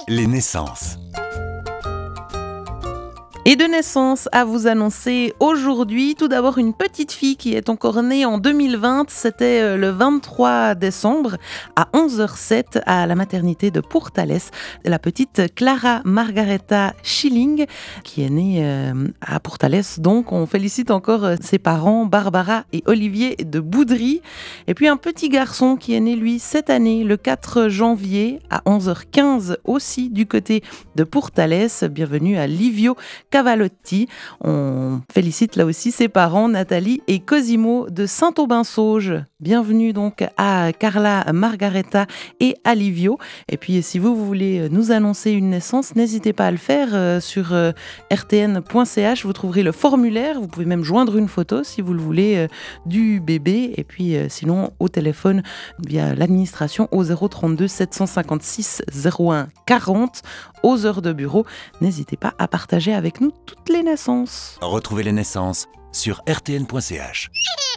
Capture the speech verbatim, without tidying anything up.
Les naissances. Et de naissance à vous annoncer aujourd'hui, tout d'abord une petite fille qui est encore née en deux mille vingt, c'était le vingt-trois décembre à onze heures sept à la maternité de Pourtalès, la petite Clara Margareta Schilling qui est née à Pourtalès. Donc on félicite encore ses parents Barbara et Olivier de Boudry. Et puis un petit garçon qui est né lui cette année le quatre janvier à onze heures quinze aussi du côté de Pourtalès. Bienvenue à Livio Cavalotti. On félicite là aussi ses parents Nathalie et Cosimo de Saint-Aubin-Sauge. Bienvenue donc à Carla Margareta et à Livio. Et puis si vous, vous voulez nous annoncer une naissance, n'hésitez pas à le faire euh, sur euh, r t n point c h. Vous trouverez le formulaire. Vous pouvez même joindre une photo si vous le voulez euh, du bébé. Et puis euh, sinon au téléphone via l'administration au zéro trente-deux sept cent cinquante-six zéro un quarante aux heures de bureau. N'hésitez pas à partager avec nous toutes les naissances. Retrouvez les naissances sur r t n point c h.